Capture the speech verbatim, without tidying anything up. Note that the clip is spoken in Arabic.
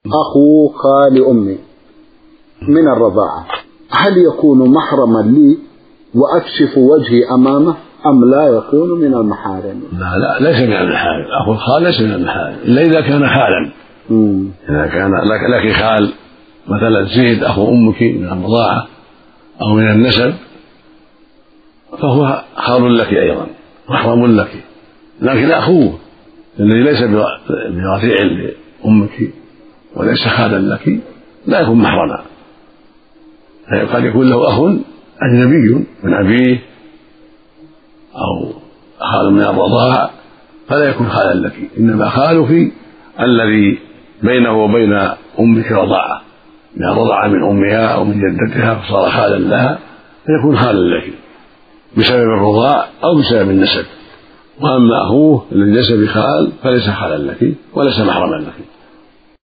أخو خال أمي من الرضاعة، هل يكون محرما لي وأكشف وجهي أمامه أم لا يكون من المحارم؟ لا لا ليس من المحارم، أخو الخال ليس من المحارم إلا إذا كان خالا. مم. إذا كان لك, لك خال مثلا زيد أخو أمك من الرضاعة أو من النسب فهو خال لك أيضا محرم لك، لكن أخوه الذي ليس برضيع لأمك وليس خالا لك لا يكون محرما، قد يكون له أخ أجنبي من أبيه أو خال من الرضاعة فلا يكون خالا لك، إنما خالك الذي بينه وبين أمك رضاعة من الرضاعة من أمها أو من جدتها فصار خالا لها فيكون خالا لك بسبب الرضاع أو بسبب النسب. وأما أخوه الذي ليس بخال فليس خالا لك وليس محرما لك.